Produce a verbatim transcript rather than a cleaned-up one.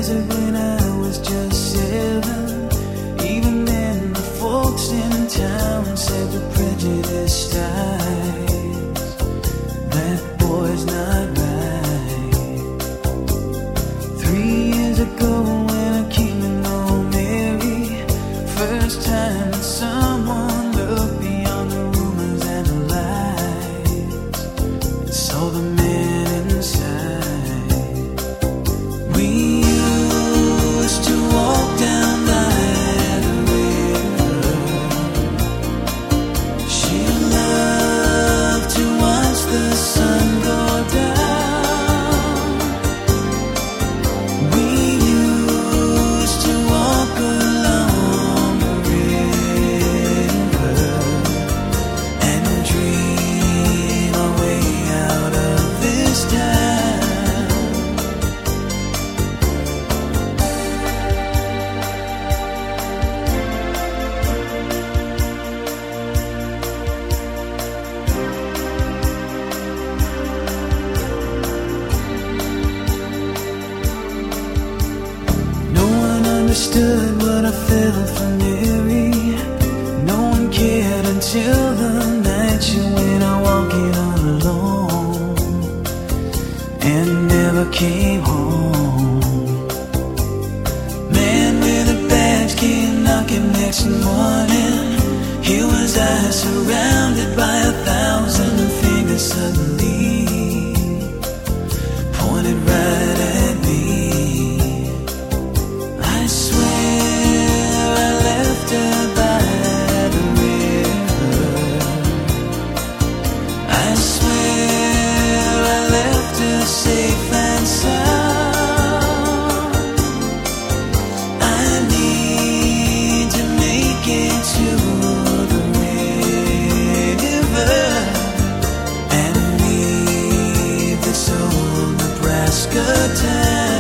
desert when I was just seven. Even then the folks in town said the prejudiced eyes, that boy's not right. Three years ago when I came to know Mary, first time that someone looked beyond the rumors and the lies and saw the man inside. We used to walk down by the river. She loved to watch the sun go down. We used to walk along the river and dream our way out of this town. No one understood what I felt for Mary. No one cared until the night she went out walking all alone and never came home. Man with a badge came knocking next morning. Here was I surrounded by a thousand fingers suddenly pointed right at me. I swear I left her by the river. I swear I left her safe and sound. I need to make it to the river and leave this old Nebraska town.